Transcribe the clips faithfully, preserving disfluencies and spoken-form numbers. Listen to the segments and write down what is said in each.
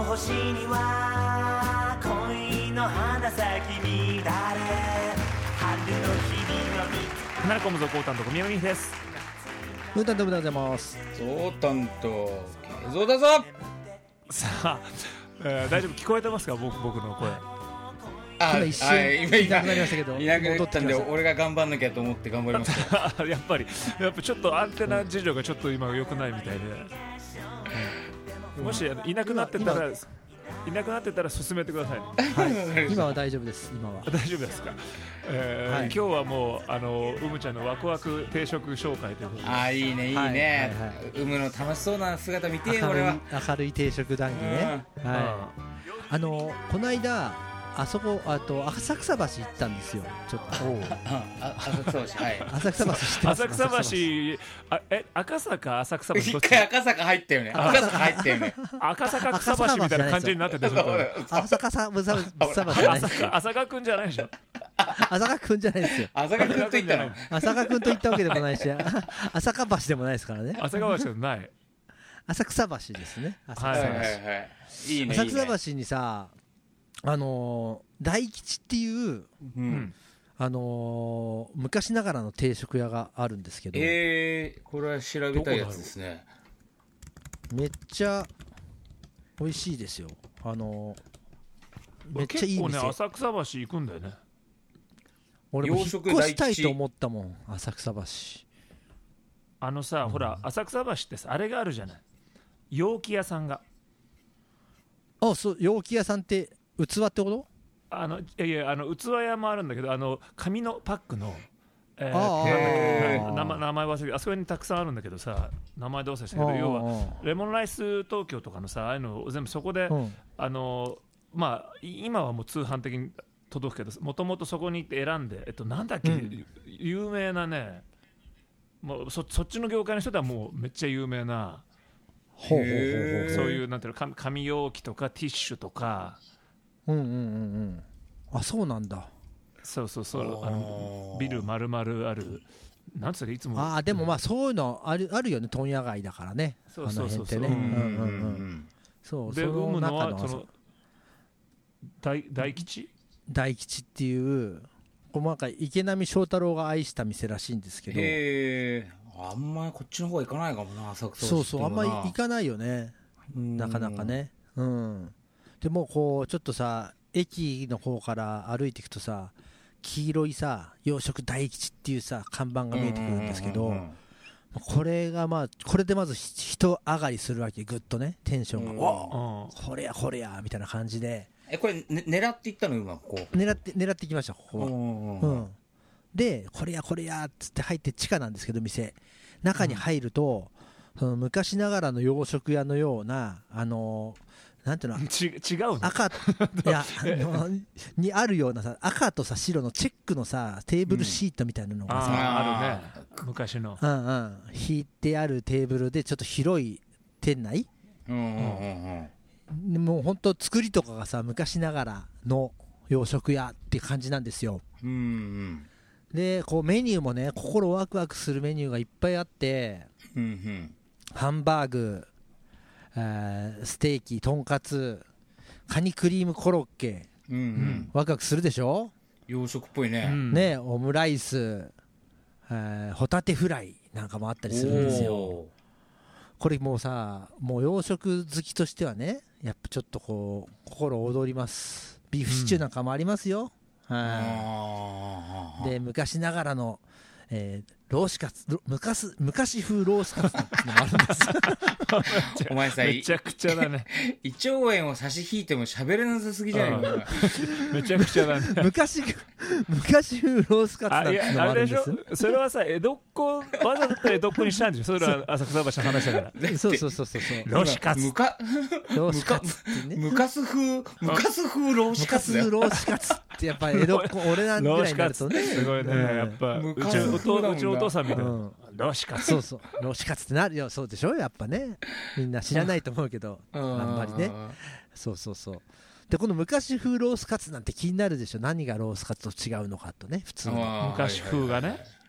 の星には恋の花咲き乱れ、春の日々は見つなるこむぞこうたんとこみやみです。 ムータンでございます。 ゾウタンとケイゾウだぞ。 さあ、えー、大丈夫聞こえてますか？僕僕の声。 あ、 今一瞬今いなくなりましたけど、 いなくなったんで俺が頑張んなきゃと思って頑張りますやっぱりやっぱちょっとアンテナ事情がちょっと今良くないみたいで、うん、もしいなくなってたらいなくなってたら進めてくださいね。 はい、今は大丈夫です。今は大丈夫ですか？えーはい、今日はもうあのうむちゃんのワクワク定食紹介ということで。 あ、いいねいいね、はいはいはい、うむの楽しそうな姿見てよ。俺は明るい定食談義ね、うん、はい、あのこの間あそこあと浅草橋行ったんですよ。ちょっと浅草橋、はい、 浅草橋知ってます？ 浅草橋、あえ赤坂浅草橋一回赤坂入ったよね。赤坂入ったよね。 赤坂草橋みたいな感じになってて、 浅坂さ草橋浅香くんじゃないでしょ。 浅香くんじゃないですよ。 浅香くんと言ったの。 浅香くんと言ったわけでもないし、浅香橋でもないですからね。 浅香橋じゃない。 浅草橋ですね。浅草橋。 はいはいはい。いいね。 浅草橋にさ、あのー、大吉っていう、うん、あのー、昔ながらの定食屋があるんですけど、 えー、これは調べたいやつですね。 めっちゃ美味しいですよ。あのー、めっちゃいい店。 結構ね、浅草橋行くんだよね。 俺も引っ越したいと思ったもん、浅草橋。 あのさ、うん、ほら浅草橋ってさ、あれがあるじゃない、容器屋さんが。 あ、そう、容器屋さんって器ってこと？ あのいやいや、あの器屋もあるんだけど、あの紙のパックの、えー、 あ名前名前忘れて、あそこにたくさんあるんだけどさ、名前どうせしたけど、要はレモンライス東京とかのさ、ああいうのを全部そこで、うん、あのまあ今はもう通販的に届くけど、もともとそこに行って選んで、えっとなんだっけ、うん、有名なね、もう そ, そっちの業界の人ではもうめっちゃ有名な、そういうなんていうの、紙容器とかティッシュとか。 うんうんうんうん。あ、そうなんだ。 そうそうそう、あのビル丸々ある、なんつうかいつも。 あ、でもまあそういうのあるあるよね、問屋街だからね。 そうそうそうそう。 あの辺ってね。うんうんうん。そうで、 その中のその大大吉大吉っていう細かい池波正太郎が愛した店らしいんですけど。 へえ。あんまりこっちの方行かないかもな、浅草。 そうそう、あんまり行かないよね。なかなかね。うん。でもこうちょっとさ、駅の方から歩いていくとさ、黄色いさ、洋食大吉っていうさ看板が見えてくるんですけど、これがまあこれでまず人上がりするわけ、ぐっとね、テンションが、おっ、これやこれやみたいな感じで。 え、これ、ね、狙っていったの？今こう狙って狙っていきました、ここは。うん、でこれやこれやっつって入って地下なんですけど、店中に入ると、うん、その昔ながらの洋食屋のような、あのーなんていうの、 ち違うの赤いやにあるようなさ、赤とさ白のチェックのさテーブルシートみたいなのがさ、 うん、あ, あるね、昔の、 うんうん、引いてあるテーブルでちょっと広い店内、 うんうんうん、もう本当作りとかがさ昔ながらの洋食屋って感じなんですよ、 うんうん、 でこうメニューもね、心ワクワクするメニューがいっぱいあって、 うんうん、 ハンバーグ、ステーキ、とんかつ、カニクリームコロッケ、うんうん、ワクワクするでしょ。 洋食っぽいね、うん、 ね、オムライス、ホタテフライなんかもあったりするんですよ。これもうさ、もう洋食好きとしてはね、やっぱちょっとこう心躍ります。ビーフシチューなんかもありますよ、うん、はい、で昔ながらの、えーローシカツ、昔, 昔風ロースカツってのもあるんですお前さ、 めちゃくちゃだね。 胃腸炎を差し引いても喋れなさすぎじゃないか。 めちゃくちゃだね。 昔昔風ロースカツなんてのもあるんです。あ、いや、あれでしょ、それはさ、江戸っ子、わざと江戸っ子にしたんでしょ。それは浅草橋の話だから。 そうそうそうそう。 ローシカツ。 むかローシカツってね。 昔風、昔風ローシカツだよ。 昔風ローシカツってやっぱ江戸っ子、俺なんぐらいになるとね。 すごいね、やっぱ。うちのお父さんみたいな。ローシカツ、 そうそう、ローシカツってなるよ。そうでしょ、やっぱね、みんな知らないと思うけど、あんまりね。そうそうそう。でこの昔風ロースカツなんて気になるでしょ。何がロースカツと違うのかとね、普通の昔風がね、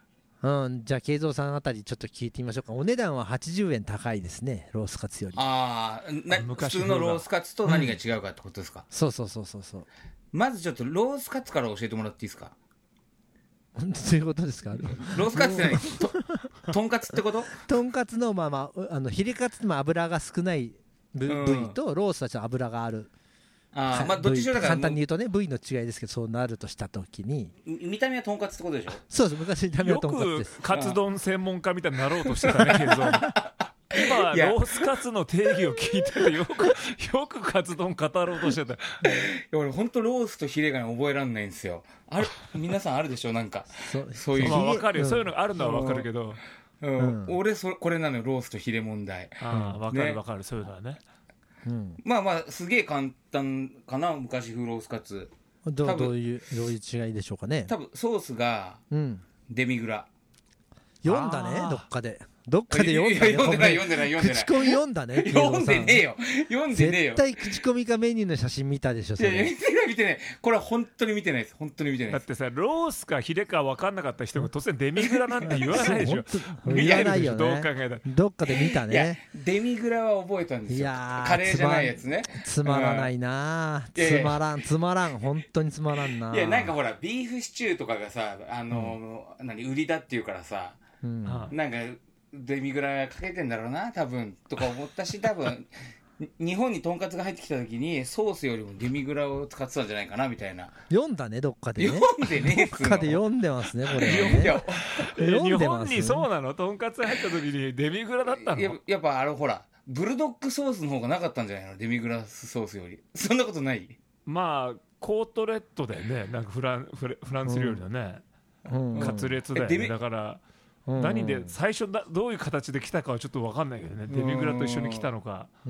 うん、じゃあ慶三さんあたりちょっと聞いてみましょうか。お値段ははちじゅうえん高いですね、ロースカツより。 ああ、な普通のロースカツと何が違うかってことですか、うん、 そうそうそうそうそう。 まずちょっとロースカツから教えてもらっていいですか。 どういうことですか。 ロースカツって何ととんかつってこと。 とんかつのまあまああのヒレカツも油が少ない部位とロースはちょっと油がある。 あまあ、どっちしろだから簡単に言うとね、部位の違いですけど、そうなるとしたときに見た目はとんかつってことでしょ。 そうです、昔見た目はとんかつです。 よくカツ丼専門家みたいになろうとしてたね、慶三。今ロースカツの定義を聞いててよくよくカツ丼語ろうとしてた。いや俺本当ロースとヒレが覚えられないんですよ。ある皆さんあるでしょ、なんかそ, そういう、 まあ、分かるよ、うん、そういうのがあるのは分かるけど、 うんうん、俺そこれなのよ、ロースとヒレ問題。 ああ分かる分かる、ね、そういうのはね。 うん、まあまあすげえ簡単かな、昔風ロースカツ。 ど う, どういうどういう違いでしょうかね。 多分ソースがデミグラ、 うん、読んだね、どっかでどっかで読んだね。 読んでない読んでない読んでない。 口コミ読んだね。 読んでねえよ読んでねえよ。 絶対口コミかメニューの写真見たでしょ。それいや見てない見てない。これは本当に見てないです。本当に見てないです。 だってさ、ロースかヒレか分かんなかった人が突然デミグラなんて言わないでしょ。 言わないよね。 どう考えたらどっかで見たね。 いやデミグラは覚えたんですよ。いやカレーじゃないやつね。 つまらないな、うん、つまらんつまらん本当につまらんな。 いやなんかほらビーフシチューとかがさ、あの、うん、何売りだっていうからさ、うん、なんかデミグラかけてんだろうな多分とか思ったし、多分日本にとんかつが入ってきた時にソースよりもデミグラを使ってたんじゃないかなみたいな。 読んだね、どっかでね。 読んでねえっつうの。 どっかで読んでますねこれはね。 いや日本にそうなの、とんかつ入った時にデミグラだったの。 や, やっぱあのほらブルドッグソースの方がなかったんじゃないの、デミグラスソースより。そんなことない。 まあコートレットだよね、なんかフランフラフランス料理のね、うん、カツレツだよね。だから何で最初だどういう形で来たかはちょっと分かんないけどね、デミグラと一緒に来たのか。 うん、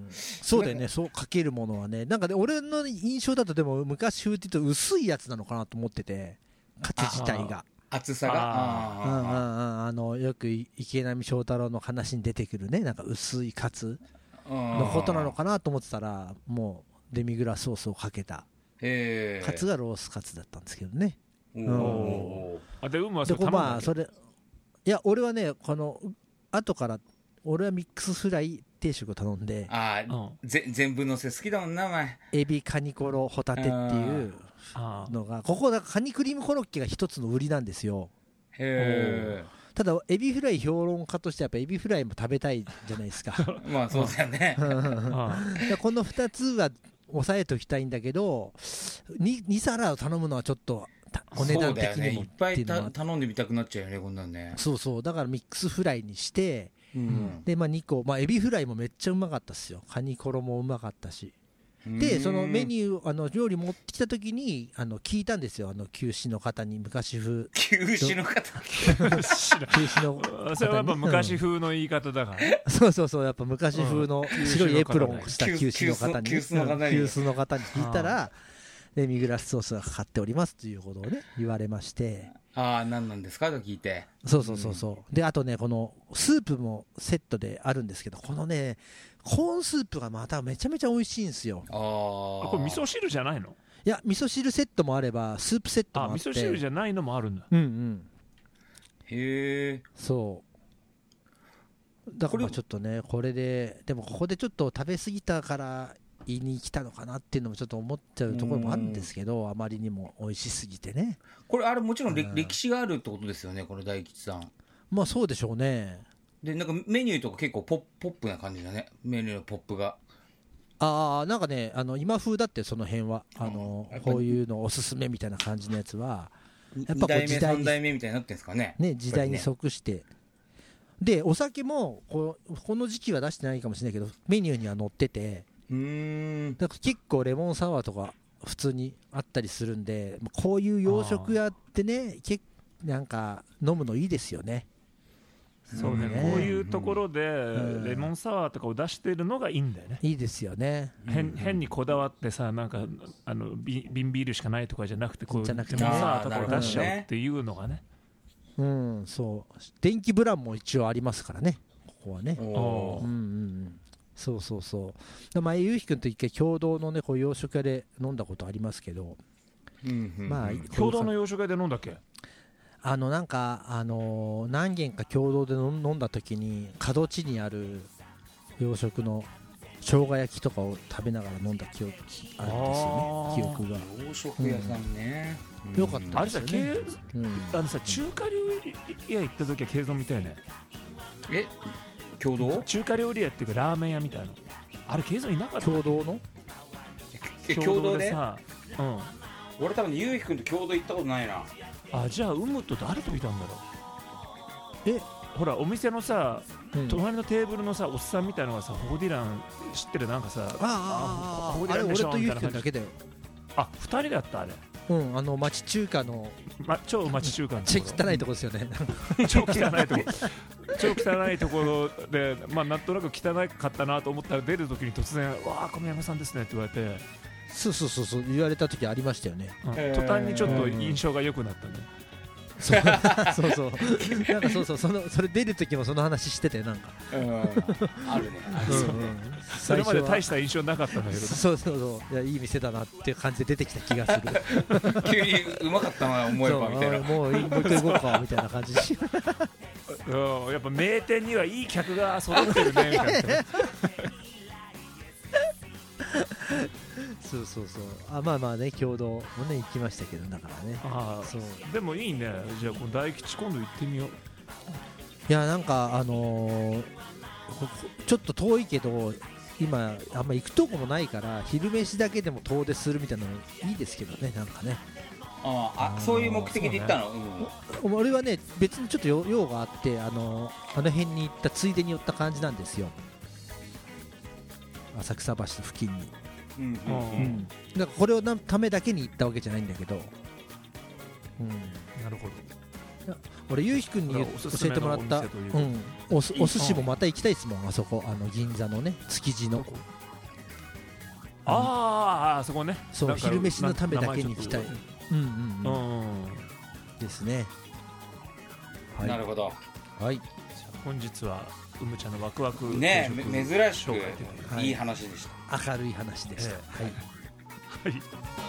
そうだよね、そうかけるものはね、なんかね俺の印象だとでも昔風って言うと薄いやつなのかなと思ってて、カツ自体が厚さが あ, あ, あ, あ, あのよく池波正太郎の話に出てくるね、なんか薄いカツのことなのかなと思ってたら、もうデミグラソースをかけたカツがロースカツだったんですけどね。 おお、あで有無はそれ頼んだっけ。まあそれいや俺はね、この後から俺はミックスフライ定食を頼んで、 ああ、うん、ぜ全部のせ好きだもんなお前。 エビカニコロホタテっていうのが、ここだカニクリームコロッケが一つの売りなんですよ。 へえ。 ただエビフライ評論家としてやっぱエビフライも食べたいじゃないですか。 まあそうだよね。 このふたつは抑えておきたいんだけど、 2, 2皿を頼むのはちょっとお値段的にも、ね、 いっぱい頼んでみたくなっちゃうよねこんなんね。 そうそう、だからミックスフライにして、 うん、 でまあにこ、まあ、エビフライもめっちゃうまかったっすよ。カニコロもうまかったし、でそのメニューあの料理持ってきた時にあの聞いたんですよ、あの九死の方に。昔風九死の方九死の方それはやっぱ昔風の言い方だから、ね、 うん、そうそうそう、やっぱ昔風の白いエプロンをした九死の方に九死の方に九死の方に聞いたら、デミグラスソースがかかっておりますということをね言われまして、 ああ何なんですかと聞いて、 そうそうそうそう、うん、であとねこのスープもセットであるんですけど、このねコーンスープがまためちゃめちゃ美味しいんですよ。 ああ、これ味噌汁じゃないの。 いや味噌汁セットもあればスープセットもあって、 あ味噌汁じゃないのもあるんだ。 うんうん、 へえ。 そうだからちょっとねこれででもここでちょっと食べ過ぎたから言いに来たのかなっていうのもちょっと思っちゃうところもあるんですけど、あまりにも美味しすぎてね。 これあれもちろん歴史があるってことですよね、この大吉さん。 まあそうでしょうね。 でなんかメニューとか結構ポッ プ, ポップな感じだね、メニューのポップが。 ああなんかね、あの今風だってその辺はあのこういうのおすすめみたいな感じのやつはやっぱこう時代ににだいめさんだいめみたいになってるんですかね。 ね、時代に即して、でお酒もここの時期は出してないかもしれないけどメニューには載ってて、 うーんだから結構レモンサワーとか普通にあったりするんで、こういう洋食屋ってね結なんか飲むのいいですよね。 そうね、こういうところでレモンサワーとかを出してるのがいいんだよね。 いいですよね。 変、変にこだわってさ、なんかあの瓶ビールしかないとかじゃなくて、こうレモンサワーとかを出しちゃうっていうのがね。 うん、そう電気ブランも一応ありますからね、ここはね。 お、 うんうん、そうそうそう。前ゆうひくんと一回共同のねこう洋食屋で飲んだことありますけど、 うんうんうん、 まあ共同の洋食屋で飲んだっけ。 あのなんか、あのー、何軒か共同で飲んだ時に角地にある洋食の生姜焼きとかを食べながら飲んだ記憶あるんですよね、記憶が。 洋食屋さんね、 うん、よかったですよね。 あれさ、うん、あのさ中華料理屋行った時は慶三みたいね。 え共同中華料理屋っていうかラーメン屋みたいな。あれ慶三いなかった。 共同の共同でさ、うん、 俺多分ゆうひくんと共同行ったことないな。 あ、じゃあうむと誰といたんだろう。えほらお店のさ、うん、隣のテーブルのさおっさんみたいなのがさホーディラン知ってるなんかさ、 あああああれ俺とゆうひくんだけだよ。 あ、ふたりだったあれ。 うん、あの町中華の、 ま、超町中華のち汚いとこですよね。 超汚いとこ超汚いところで、まあなんとなく汚かったなと思ったら出るときに突然わあ小宮山さんですねって言われて、 そうそうそうそう言われた時ありましたよね、 うん、途端にちょっと印象が良くなったね。 そうそうそうなんかそうそうそのそれ出る時もその話しててなんか、 うん、あるね、 うんうん、それまで大した印象なかったんだけど、 そうそうそういやいい店だなっていう感じで出てきた気がする。 急にうまかったな思えばみたいな、 もうもう一回行こうかみたいな感じでうん、やっぱ名店にはいい客が揃ってるねみたいな。 そうそうそう、あまあまあね共同もね行きましたけどだからね。 あそうでもいいね。じゃあこの大吉今度行ってみよう。 いやなんかあのー、ちょっと遠いけど今あんま行くとこもないから昼飯だけでも遠出するみたいなのいいですけどね、なんかね。 ああ、あそういう目的で行ったの、ねうん、俺はね別にちょっと用があってあのあの辺に行ったついでに寄った感じなんですよ、浅草橋の付近に。うんうんうん、だからこれをのためだけに行ったわけじゃないんだけど、うん、 なるほど。 俺ゆうひくんに教えてもらった、うん、お, お寿司もまた行きたいですもん、あそこあの銀座のね築地の。 あああそこね。 そう昼飯のためだけに行きたい。うんうんうんですね、 はい、なるほど。 はい、 本日はうむちゃんのワクワクね珍しくいい話でした、 はい、明るい話でした、 えー、はい、はい